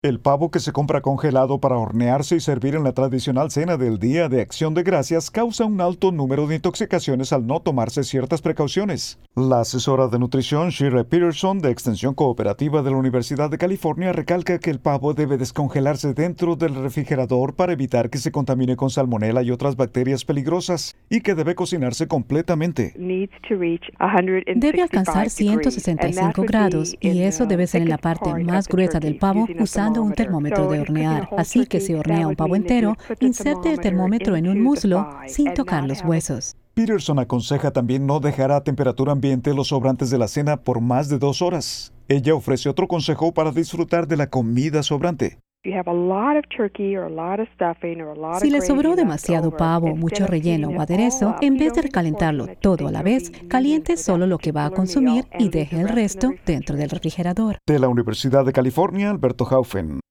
El pavo que se compra congelado para hornearse y servir en la tradicional cena del Día de Acción de Gracias causa un alto número de intoxicaciones al no tomarse ciertas precauciones. La asesora de nutrición Shirley Peterson, de Extensión Cooperativa de la Universidad de California, recalca que el pavo debe descongelarse dentro del refrigerador para evitar que se contamine con salmonela y otras bacterias peligrosas, y que debe cocinarse completamente. Debe alcanzar 165 grados y eso debe ser en la parte más gruesa del pavo usando un termómetro de hornear. Así que si hornea un pavo entero, inserte el termómetro en un muslo sin tocar los huesos. Peterson aconseja también no dejar a temperatura ambiente los sobrantes de la cena por más de 2 horas. Ella ofrece otro consejo para disfrutar de la comida sobrante. Si le sobró demasiado pavo, mucho relleno o aderezo, en vez de recalentarlo todo a la vez, caliente solo lo que va a consumir y deje el resto dentro del refrigerador. De la Universidad de California, Alberto Haufen.